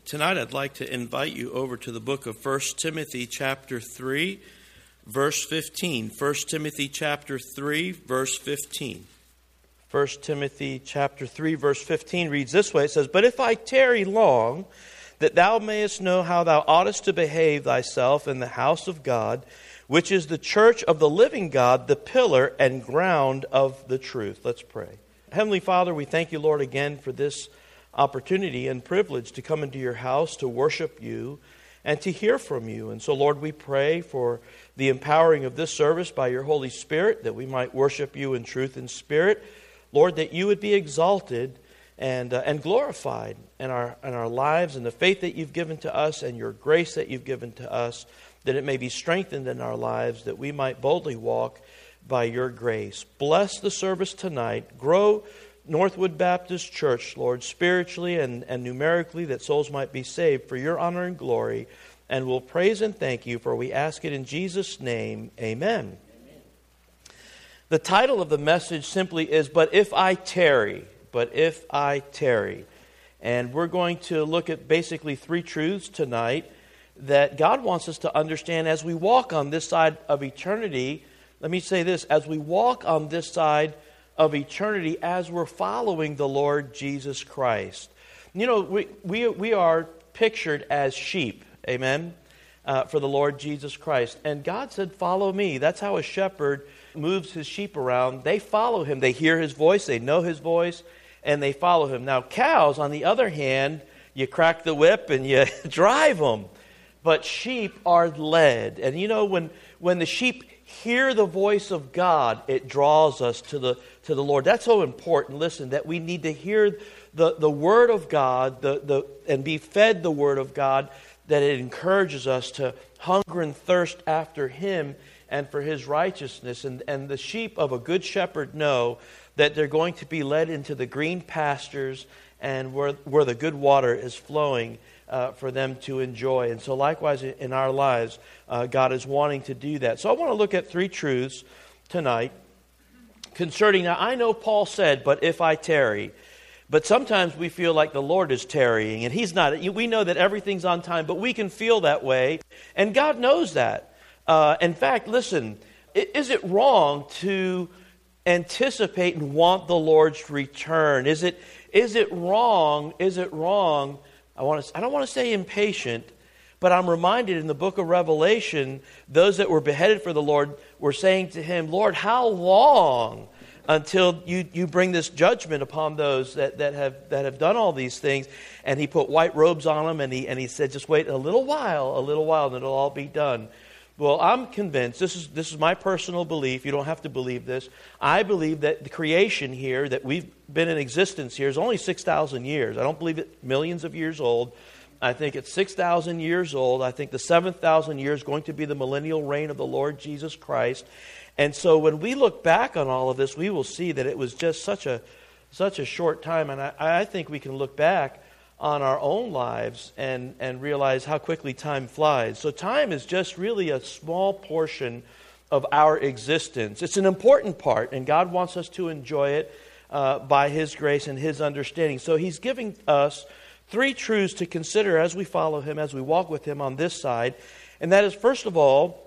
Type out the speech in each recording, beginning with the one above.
Tonight I'd like to invite you over to the book of 1 Timothy chapter 3, verse 15. 1 Timothy chapter 3, verse 15. 1 Timothy chapter 3, verse 15 reads this way. It says, "But if I tarry long, that thou mayest know how thou oughtest to behave thyself in the house of God, which is the church of the living God, the pillar and ground of the truth." Let's pray. Heavenly Father, we thank you, Lord, again for this opportunity and privilege to come into your house to worship you and to hear from you. And so, Lord, we pray for the empowering of this service by your Holy Spirit, that we might worship you in truth and spirit. Lord, that you would be exalted and glorified in our lives, and the faith that you've given to us and your grace that you've given to us, that it may be strengthened in our lives, that we might boldly walk by your grace. Bless the service tonight. Grow Northwood Baptist Church, Lord, spiritually and numerically, that souls might be saved for your honor and glory. And we'll praise and thank you, for we ask it in Jesus' name. Amen. Amen. The title of the message simply is, "But If I Tarry." But if I tarry. And we're going to look at basically three truths tonight that God wants us to understand as we walk on this side of eternity. Let me say this, as we walk on this side of eternity, as we're following the Lord Jesus Christ. You know, we are pictured as sheep, amen, for the Lord Jesus Christ. And God said, "Follow me." That's how a shepherd moves his sheep around. They follow him. They hear his voice, they know his voice, and they follow him. Now, cows, on the other hand, you crack the whip and you drive them. But sheep are led. And you know, when the sheep hear the voice of God, it draws us to the Lord. That's so important. Listen, that we need to hear the Word of God and be fed the Word of God, that it encourages us to hunger and thirst after Him and for His righteousness. And the sheep of a good shepherd know that they're going to be led into the green pastures and where the good water is flowing for them to enjoy. And so likewise in our lives, God is wanting to do that. So I want to look at three truths tonight concerning, now I know Paul said, "But if I tarry." But sometimes we feel like the Lord is tarrying, and He's not. We know that everything's on time, but we can feel that way, and God knows that. In fact, listen, is it wrong to anticipate and want the Lord's return? Is it wrong? I don't want to say impatient, but I'm reminded in the book of Revelation, those that were beheaded for the Lord were saying to Him, "Lord, how long until you bring this judgment upon those that have done all these things?" And He put white robes on them, and he said, "Just wait a little while, and it'll all be done." Well, I'm convinced, this is my personal belief, you don't have to believe this. I believe that the creation here, that we've been in existence here, is only 6,000 years. I don't believe it's millions of years old. I think it's 6,000 years old. I think the 7,000 years is going to be the millennial reign of the Lord Jesus Christ. And so when we look back on all of this, we will see that it was just such a short time. And I think we can look back on our own lives and realize how quickly time flies. So time is just really a small portion of our existence. It's an important part, and God wants us to enjoy it by His grace and His understanding. So He's giving us three truths to consider as we follow Him, as we walk with Him on this side. And that is, first of all,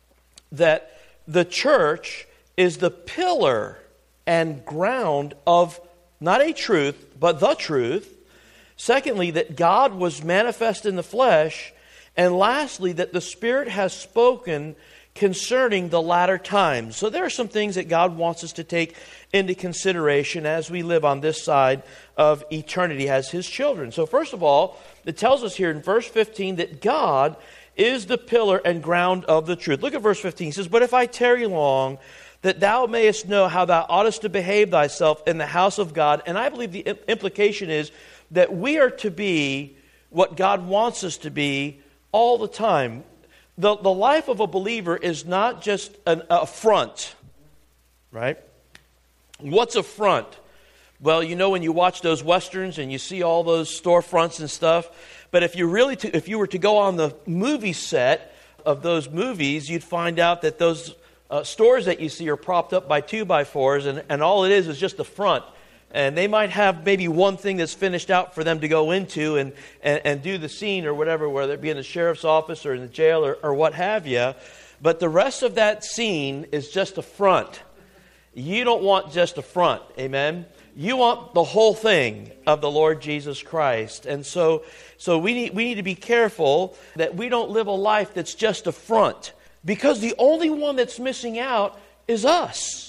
that the church is the pillar and ground of not a truth, but the truth. Secondly, that God was manifest in the flesh. And lastly, that the Spirit has spoken concerning the latter times. So there are some things that God wants us to take into consideration as we live on this side of eternity as His children. So first of all, it tells us here in verse 15 that God is the pillar and ground of the truth. Look at verse 15. He says, "But if I tarry long, that thou mayest know how thou oughtest to behave thyself in the house of God." And I believe the implication is that we are to be what God wants us to be all the time. The life of a believer is not just a front, right? What's a front? Well, you know when you watch those westerns and you see all those storefronts and stuff, but if you were to go on the movie set of those movies, you'd find out that those stores that you see are propped up by 2x4s, and all it is just the front. And they might have maybe one thing that's finished out for them to go into and do the scene or whatever, whether it be in the sheriff's office or in the jail or what have you. But the rest of that scene is just a front. You don't want just a front, amen? You want the whole thing of the Lord Jesus Christ. And so we need to be careful that we don't live a life that's just a front. Because the only one that's missing out is us.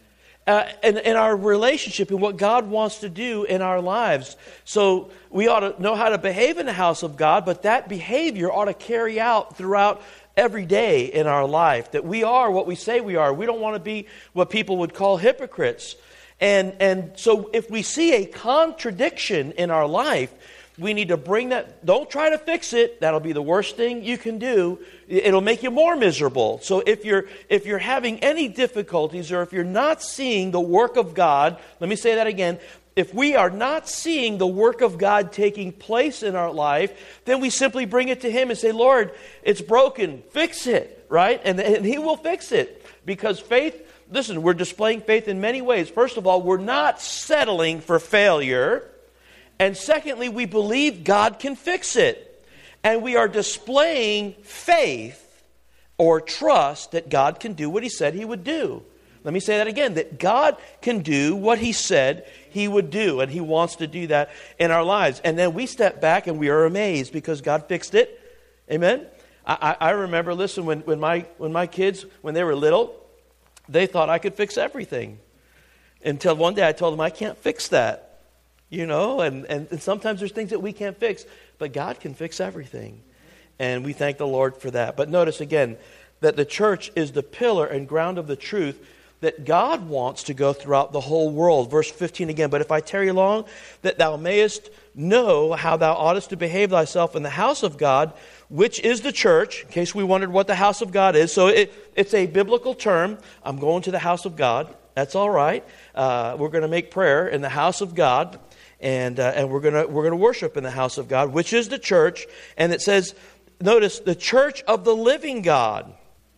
And our relationship and what God wants to do in our lives. So we ought to know how to behave in the house of God, but that behavior ought to carry out throughout every day in our life. That we are what we say we are. We don't want to be what people would call hypocrites. And so if we see a contradiction in our life, we need to bring that. Don't try to fix it. That'll be the worst thing you can do. It'll make you more miserable. So if you're having any difficulties, or if you're not seeing the work of God, let me say that again. If we are not seeing the work of God taking place in our life, then we simply bring it to Him and say, Lord, it's broken. Fix it, right? And He will fix it. Because faith, listen, we're displaying faith in many ways. First of all, we're not settling for failure. And secondly, we believe God can fix it. And we are displaying faith or trust that God can do what He said He would do. Let me say that again, that God can do what He said He would do. And He wants to do that in our lives. And then we step back and we are amazed because God fixed it. Amen? I remember, listen, when my kids, when they were little, they thought I could fix everything. Until one day I told them, I can't fix that. You know, and sometimes there's things that we can't fix, but God can fix everything. And we thank the Lord for that. But notice again that the church is the pillar and ground of the truth that God wants to go throughout the whole world. Verse 15 again, but if I tarry long, that thou mayest know how thou oughtest to behave thyself in the house of God, which is the church, in case we wondered what the house of God is. So it's a biblical term. I'm going to the house of God. That's all right. We're going to make prayer in the house of God. And we're gonna worship in the house of God, which is the church. And it says, notice, the church of the living God,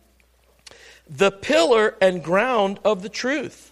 the pillar and ground of the truth.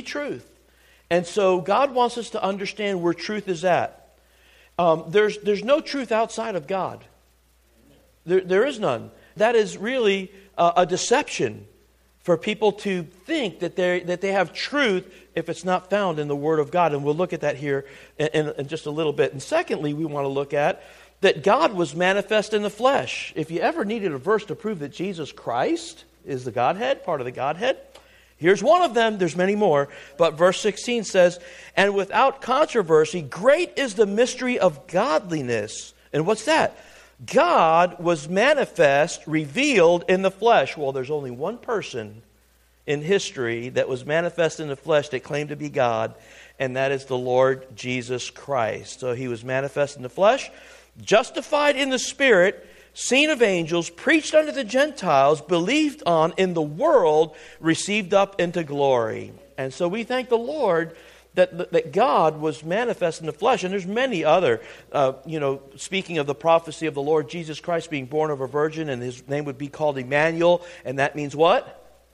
And so God wants us to understand where truth is at. There's no truth outside of God. There is none. That is really a deception for people to think that they have truth if it's not found in the Word of God. And we'll look at that here in just a little bit. And secondly, we want to look at that God was manifest in the flesh. If you ever needed a verse to prove that Jesus Christ is the Godhead, part of the Godhead, here's one of them. There's many more. But verse 16 says, and without controversy, great is the mystery of godliness. And what's that? God was manifest, revealed in the flesh. Well, there's only one person in history that was manifest in the flesh that claimed to be God, and that is the Lord Jesus Christ. So He was manifest in the flesh, justified in the Spirit, seen of angels, preached unto the Gentiles, believed on in the world, received up into glory. And so we thank the Lord that God was manifest in the flesh. And there's many other, speaking of the prophecy of the Lord Jesus Christ being born of a virgin, and His name would be called Emmanuel, and that means what?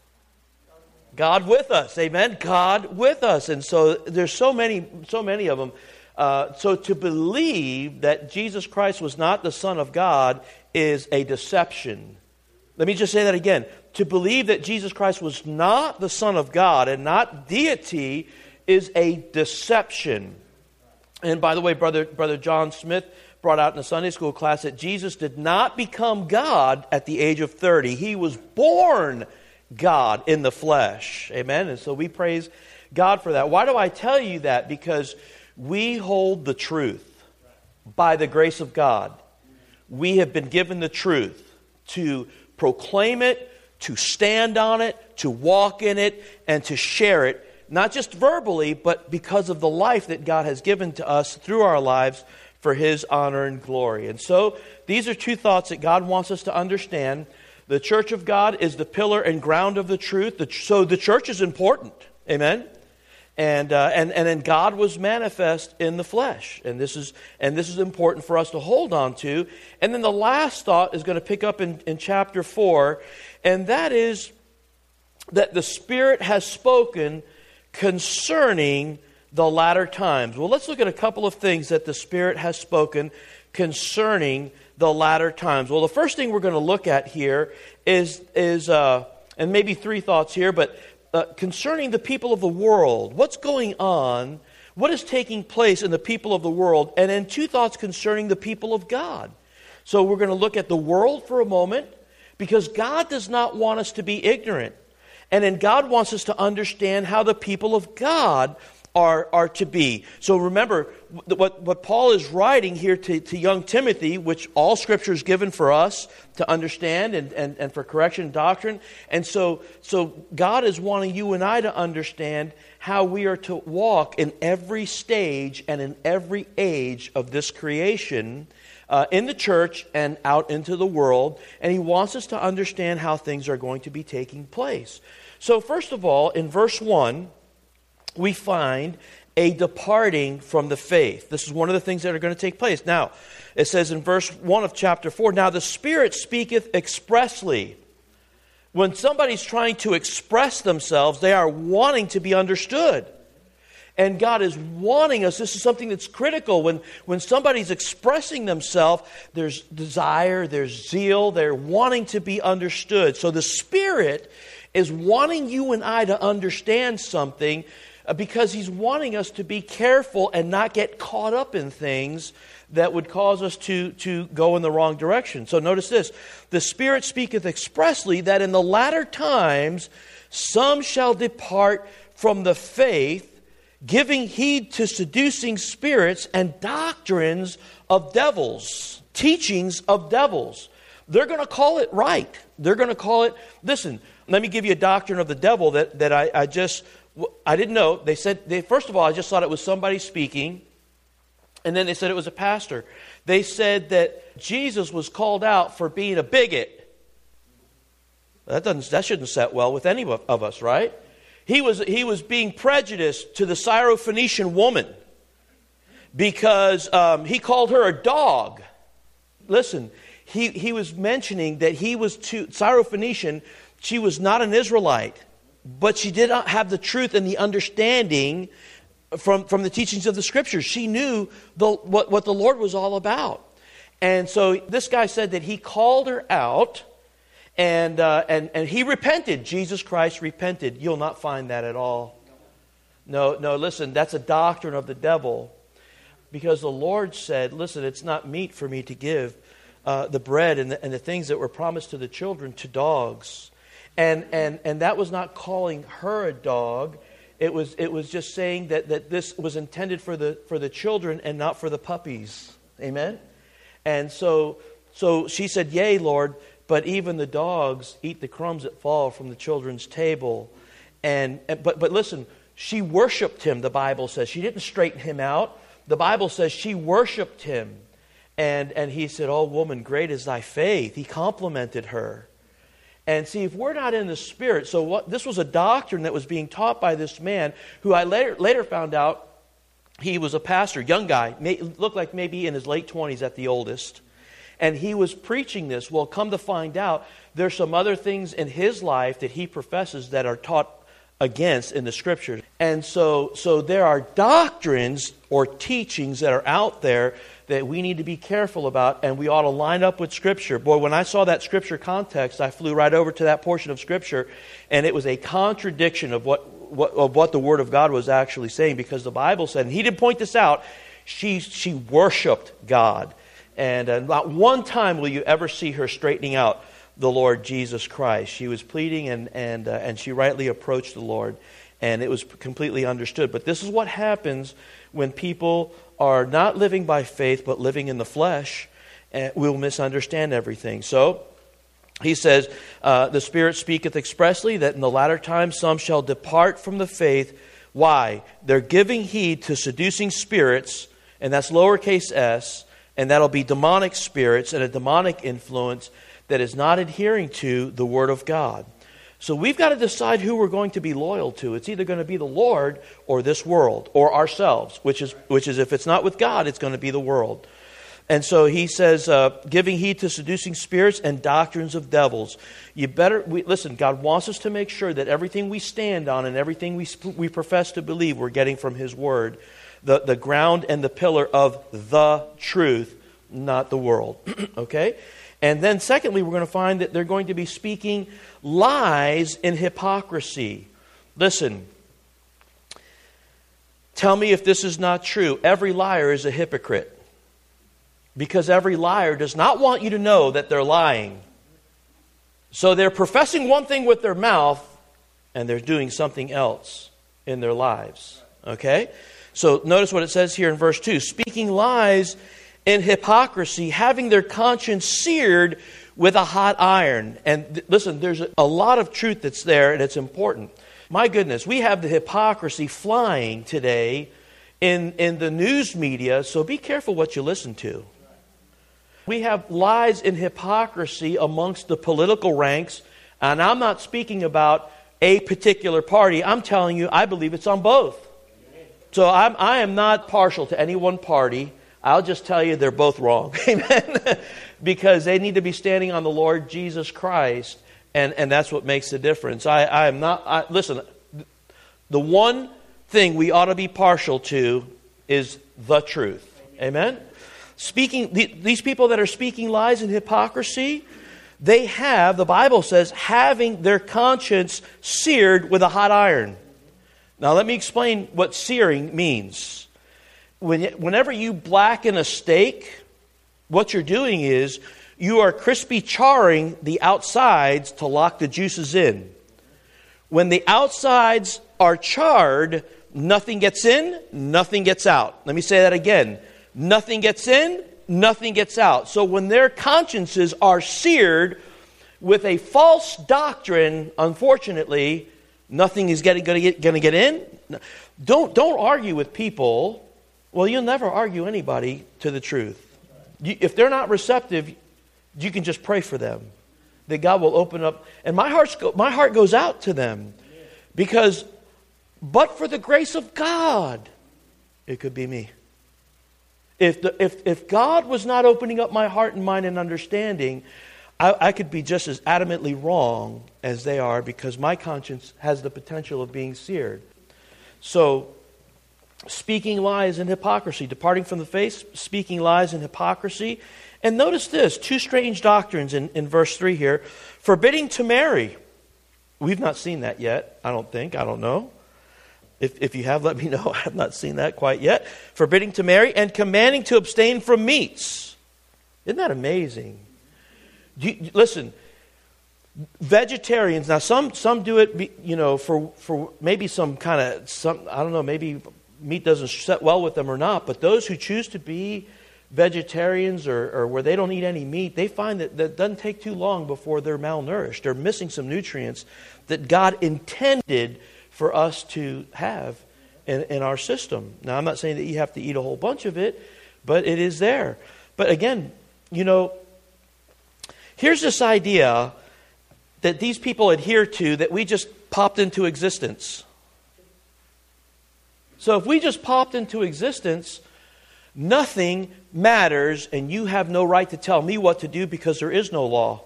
God with us. Amen? God with us. And so there's so many of them. So to believe that Jesus Christ was not the Son of God is a deception. Let me just say that again. To believe that Jesus Christ was not the Son of God and not deity is a deception. And by the way, Brother John Smith brought out in a Sunday school class that Jesus did not become God at the age of 30. He was born God in the flesh. Amen? And so we praise God for that. Why do I tell you that? Because we hold the truth by the grace of God. We have been given the truth to proclaim it, to stand on it, to walk in it, and to share it, not just verbally, but because of the life that God has given to us through our lives for His honor and glory. And so these are two thoughts that God wants us to understand. The church of God is the pillar and ground of the truth. So the church is important. Amen? And then God was manifest in the flesh. And this is important for us to hold on to. And then the last thought is going to pick up in chapter 4. And that is that the Spirit has spoken concerning the latter times. Well, let's look at a couple of things that the Spirit has spoken concerning the latter times. Well, the first thing we're going to look at here is and maybe three thoughts here, but concerning the people of the world. What's going on? What is taking place in the people of the world? And then two thoughts concerning the people of God. So we're going to look at the world for a moment, because God does not want us to be ignorant. And then God wants us to understand how the people of God are to be. So remember, what Paul is writing here to young Timothy, which all Scripture is given for us to understand and for correction and doctrine. And so God is wanting you and I to understand how we are to walk in every stage and in every age of this creation, in the church and out into the world. And he wants us to understand how things are going to be taking place. So first of all, in verse 1, we find a departing from the faith. This is one of the things that are going to take place. Now, it says in verse 1 of chapter 4, "Now the Spirit speaketh expressly." When somebody's trying to express themselves, they are wanting to be understood. And God is wanting us. This is something that's critical. When somebody's expressing themselves, there's desire, there's zeal, they're wanting to be understood. So the Spirit is wanting you and I to understand something, because He's wanting us to be careful and not get caught up in things that would cause us to go in the wrong direction. So notice this: "The Spirit speaketh expressly that in the latter times some shall depart from the faith, giving heed to seducing spirits and doctrines of devils," teachings of devils. They're going to call it right. They're going to call it, listen, let me give you a doctrine of the devil that I didn't know. They said, first of all, I just thought it was somebody speaking. And then they said it was a pastor. They said that Jesus was called out for being a bigot. That shouldn't set well with any of us, right? He was being prejudiced to the Syrophoenician woman because he called her a dog. Listen, he was mentioning that he was Syrophoenician. She was not an Israelite, but she did not have the truth and the understanding from the teachings of the Scriptures. She knew what the Lord was all about. And so this guy said that he called her out, and he repented. Jesus Christ repented. You'll not find that at all. No, listen, that's a doctrine of the devil. Because the Lord said, listen, it's not meet for me to give the bread and the things that were promised to the children to dogs. And that was not calling her a dog. It was just saying that this was intended for the children and not for the puppies. Amen? And so she said, "Yea, Lord, but even the dogs eat the crumbs that fall from the children's table." But listen, she worshipped him, the Bible says. She didn't straighten him out. The Bible says she worshipped him. And he said, "Oh, woman, great is thy faith." He complimented her. And see, if we're not in the Spirit, this was a doctrine that was being taught by this man, who I later found out he was a pastor, young guy, looked like maybe in his late 20s at the oldest. And he was preaching this. Well, come to find out, there's some other things in his life that he professes that are taught against in the Scriptures. And so there are doctrines or teachings that are out there that we need to be careful about, and we ought to line up with Scripture. Boy, when I saw that Scripture context, I flew right over to that portion of Scripture, and it was a contradiction of what the Word of God was actually saying, because the Bible said, and he didn't point this out, she worshipped God. And not one time will you ever see her straightening out the Lord Jesus Christ. She was pleading, and she rightly approached the Lord, and it was completely understood. But this is what happens when people are not living by faith but living in the flesh. We'll misunderstand everything. So he says, "The Spirit speaketh expressly that in the latter times some shall depart from the faith." Why? They're giving heed to seducing spirits, and that's lowercase s, and that'll be demonic spirits and a demonic influence that is not adhering to the Word of God. So we've got to decide who we're going to be loyal to. It's either going to be the Lord or this world or ourselves, which is if it's not with God, it's going to be the world. And so he says, giving heed to seducing spirits and doctrines of devils. Listen, God wants us to make sure that everything we stand on and everything we profess to believe we're getting from His Word. The ground and the pillar of the truth, not the world. Okay? And then secondly, we're going to find that they're going to be speaking lies in hypocrisy. Listen, tell me if this is not true. Every liar is a hypocrite. Because every liar does not want you to know that they're lying. So they're professing one thing with their mouth, and they're doing something else in their lives. Okay? So notice what it says here in verse 2. Speaking lies in hypocrisy, having their conscience seared with a hot iron. And listen, there's a lot of truth that's there, and it's important. My goodness, we have the hypocrisy flying today in the news media, so be careful what you listen to. We have lies and hypocrisy amongst the political ranks, and I'm not speaking about a particular party. I'm telling you, I believe it's on both. So I am not partial to any one party. I'll just tell you they're both wrong. Amen? Because they need to be standing on the Lord Jesus Christ, and that's what makes the difference. I am not... listen, the one thing we ought to be partial to is the truth. Amen? These people that are speaking lies and hypocrisy, they have, the Bible says, having their conscience seared with a hot iron. Now let me explain what searing means. Whenever you blacken a steak, what you're doing is you are crispy charring the outsides to lock the juices in. When the outsides are charred, nothing gets in, nothing gets out. Let me say that again. Nothing gets in, nothing gets out. So when their consciences are seared with a false doctrine, unfortunately, nothing is going to get in. Don't argue with people. Well, you'll never argue anybody to the truth. If they're not receptive, you can just pray for them, that God will open up. And my heart goes out to them, because but for the grace of God, it could be me. If God was not opening up my heart and mind and understanding, I could be just as adamantly wrong as they are, because my conscience has the potential of being seared. So, speaking lies and hypocrisy, departing from the faith, speaking lies and hypocrisy. And notice this, two strange doctrines in verse 3 here. Forbidding to marry. We've not seen that yet, I don't think. I don't know. If you have, let me know. I have not seen that quite yet. Forbidding to marry and commanding to abstain from meats. Isn't that amazing? Listen, vegetarians, now some do it, for maybe some kind of, I don't know, maybe meat doesn't set well with them or not, but those who choose to be vegetarians or where they don't eat any meat, they find that it doesn't take too long before they're malnourished. They're missing some nutrients that God intended for us to have in our system. Now, I'm not saying that you have to eat a whole bunch of it, but it is there. But again, here's this idea that these people adhere to that we just popped into existence. So if we just popped into existence, nothing matters, and you have no right to tell me what to do because there is no law.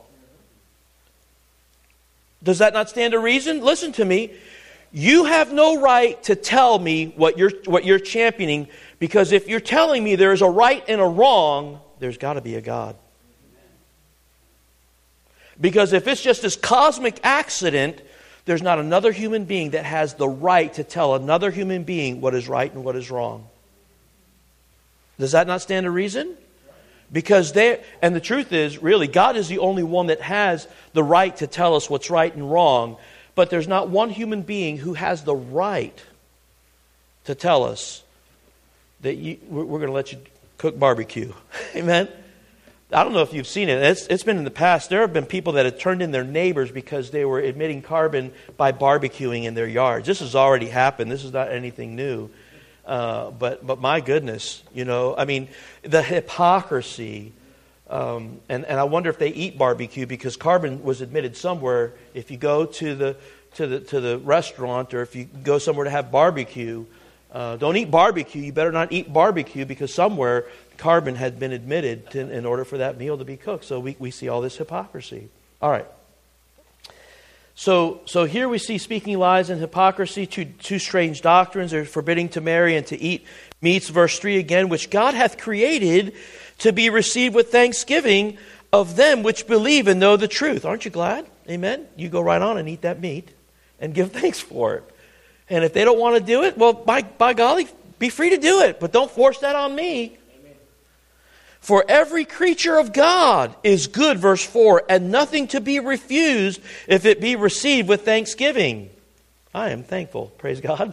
Does that not stand to reason? Listen to me. You have no right to tell me what you're championing, because if you're telling me there is a right and a wrong, there's got to be a God. Because if it's just this cosmic accident, there's not another human being that has the right to tell another human being what is right and what is wrong. Does that not stand to reason? Because and the truth is, really, God is the only one that has the right to tell us what's right and wrong. But there's not one human being who has the right to tell us that we're going to let you cook barbecue. Amen? I don't know if you've seen it. It's been in the past. There have been people that have turned in their neighbors because they were emitting carbon by barbecuing in their yards. This has already happened. This is not anything new. But my goodness, the hypocrisy. And I wonder if they eat barbecue, because carbon was emitted somewhere. If you go to the restaurant, or if you go somewhere to have barbecue, don't eat barbecue. You better not eat barbecue, because somewhere carbon had been admitted in order for that meal to be cooked. So we see all this hypocrisy. All right. So here we see speaking lies and hypocrisy, two strange doctrines. They're forbidding to marry and to eat meats, verse 3 again, which God hath created to be received with thanksgiving of them which believe and know the truth. Aren't you glad? Amen? You go right on and eat that meat and give thanks for it. And if they don't want to do it, well, by golly, be free to do it. But don't force that on me. For every creature of God is good, verse 4, and nothing to be refused if it be received with thanksgiving. I am thankful, praise God.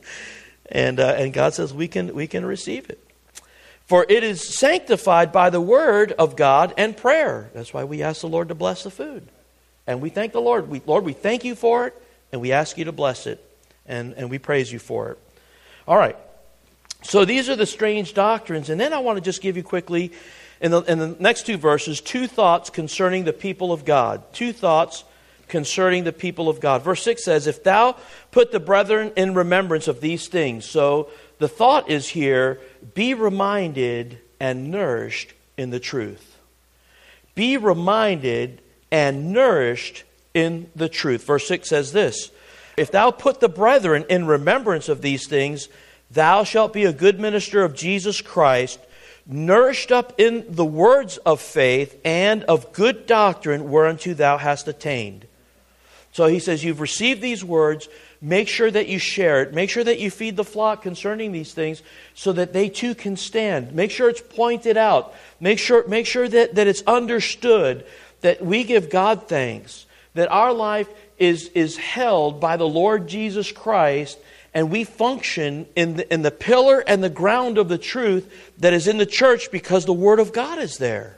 and God says we can receive it. For it is sanctified by the word of God and prayer. That's why we ask the Lord to bless the food. And we thank the Lord. Lord, we thank you for it, and we ask you to bless it. And we praise you for it. All right. So these are the strange doctrines. And then I want to just give you quickly, in the next two verses, two thoughts concerning the people of God. Two thoughts concerning the people of God. Verse 6 says, if thou put the brethren in remembrance of these things. So the thought is here, be reminded and nourished in the truth. Be reminded and nourished in the truth. Verse 6 says this, if thou put the brethren in remembrance of these things, thou shalt be a good minister of Jesus Christ, nourished up in the words of faith and of good doctrine whereunto thou hast attained. So he says, you've received these words, make sure that you share it. Make sure that you feed the flock concerning these things so that they too can stand. Make sure it's pointed out. Make sure that it's understood that we give God thanks, that our life is held by the Lord Jesus Christ, and we function in the pillar and the ground of the truth that is in the church because the Word of God is there.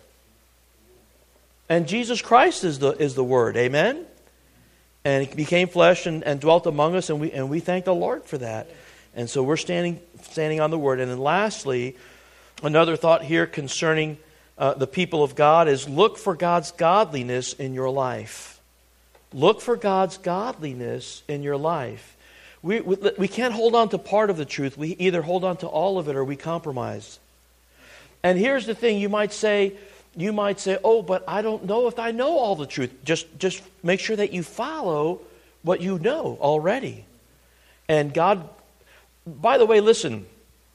And Jesus Christ is the Word. Amen? And He became flesh and dwelt among us, and we thank the Lord for that. And so we're standing on the Word. And then lastly, another thought here concerning the people of God is look for God's godliness in your life. Look for God's godliness in your life. We can't hold on to part of the truth. We either hold on to all of it or we compromise. And here's the thing, you might say, oh, but I don't know if I know all the truth. Just make sure that you follow what you know already. And God, by the way, listen,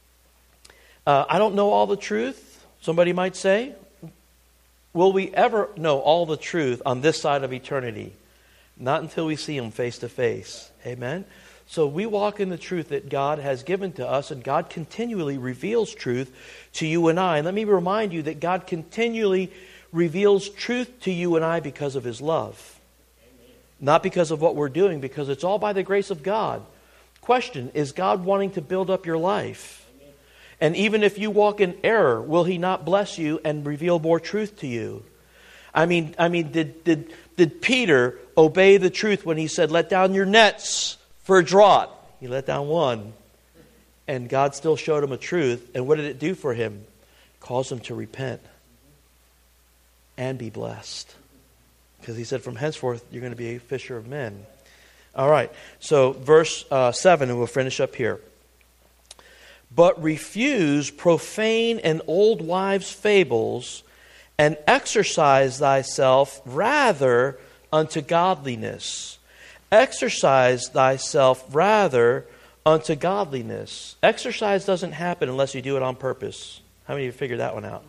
I don't know all the truth, somebody might say. Will we ever know all the truth on this side of eternity? Not until we see Him face to face. Amen? So we walk in the truth that God has given to us, and God continually reveals truth to you and I. And let me remind you that God continually reveals truth to you and I because of His love. Amen. Not because of what we're doing, because it's all by the grace of God. Question, is God wanting to build up your life? Amen. And even if you walk in error, will He not bless you and reveal more truth to you? I mean, did Peter obey the truth when he said, let down your nets for a draught? He let down one. And God still showed him a truth. And what did it do for him? It caused him to repent and be blessed. Because he said, from henceforth, you're going to be a fisher of men. All right. So verse 7, and we'll finish up here. But refuse profane and old wives' fables, and exercise thyself rather unto godliness. Exercise thyself rather unto godliness. Exercise doesn't happen unless you do it on purpose. How many of you figured that one out?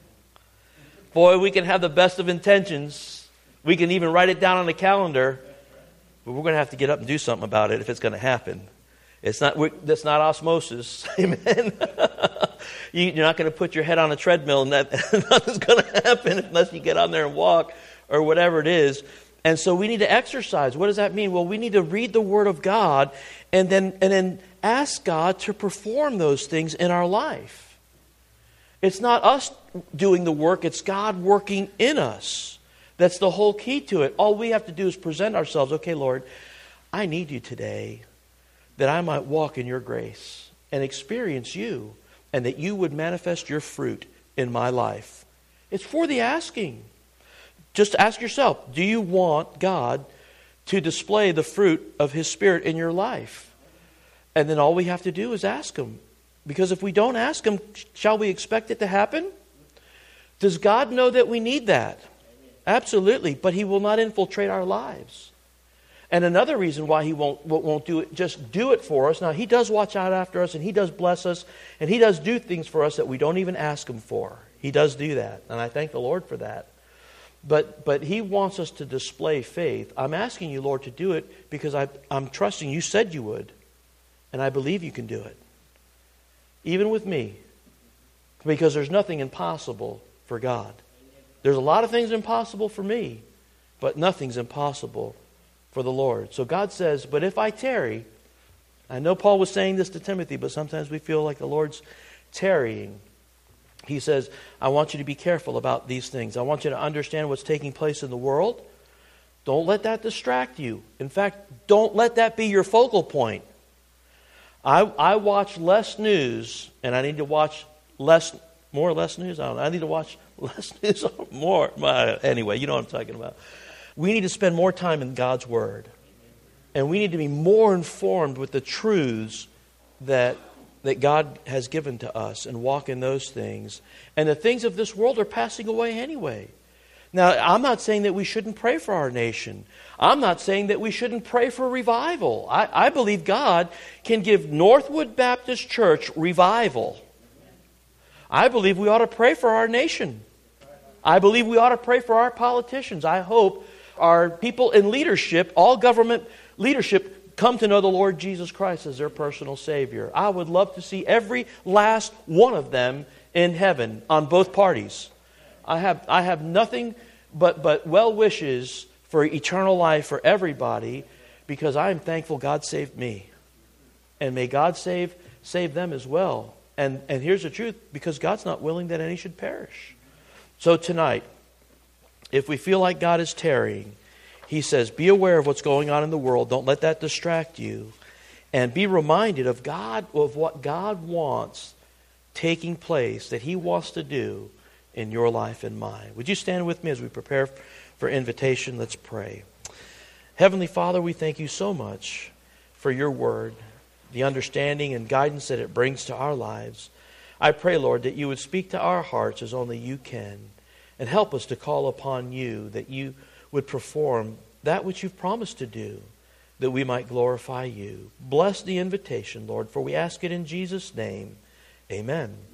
Boy, we can have the best of intentions. We can even write it down on a calendar. But we're going to have to get up and do something about it if it's going to happen. That's not osmosis. Amen. You're not going to put your head on a treadmill and nothing's going to happen unless you get on there and walk or whatever it is. And so we need to exercise. What does that mean? Well, we need to read the Word of God and then ask God to perform those things in our life. It's not us doing the work, it's God working in us. That's the whole key to it. All we have to do is present ourselves. Okay, Lord, I need you today that I might walk in your grace and experience you, and that you would manifest your fruit in my life. It's for the asking. Just ask yourself, do you want God to display the fruit of His Spirit in your life? And then all we have to do is ask Him. Because if we don't ask Him, shall we expect it to happen? Does God know that we need that? Absolutely. But He will not infiltrate our lives. And another reason why He won't do it, just do it for us. Now, He does watch out after us, and He does bless us, and He does do things for us that we don't even ask Him for. He does do that, and I thank the Lord for that. But He wants us to display faith. I'm asking you, Lord, to do it because I'm trusting you said you would, and I believe you can do it. Even with me, because there's nothing impossible for God. There's a lot of things impossible for me, but nothing's impossible for the Lord. So God says, but if I tarry, I know Paul was saying this to Timothy, but sometimes we feel like the Lord's tarrying. He says, I want you to be careful about these things. I want you to understand what's taking place in the world. Don't let that distract you. In fact, don't let that be your focal point. I watch less news, and I need to watch more or less news. I don't know. I need to watch less news or more. Anyway, you know what I'm talking about. We need to spend more time in God's Word. And we need to be more informed with the truths that God has given to us and walk in those things. And the things of this world are passing away anyway. Now, I'm not saying that we shouldn't pray for our nation. I'm not saying that we shouldn't pray for revival. I believe God can give Northwood Baptist Church revival. I believe we ought to pray for our nation. I believe we ought to pray for our politicians. I hope our people in leadership, all government leadership, come to know the Lord Jesus Christ as their personal Savior. I would love to see every last one of them in heaven on both parties. I have nothing but well wishes for eternal life for everybody, because I am thankful God saved me. And may God save them as well. And here's the truth, because God's not willing that any should perish. So tonight, if we feel like God is tarrying, He says, be aware of what's going on in the world. Don't let that distract you. And be reminded of what God wants taking place, that He wants to do in your life and mine. Would you stand with me as we prepare for invitation? Let's pray. Heavenly Father, we thank you so much for your word, the understanding and guidance that it brings to our lives. I pray, Lord, that you would speak to our hearts as only you can, and help us to call upon you, that you would perform that which you've promised to do, that we might glorify you. Bless the invitation, Lord, for we ask it in Jesus' name. Amen.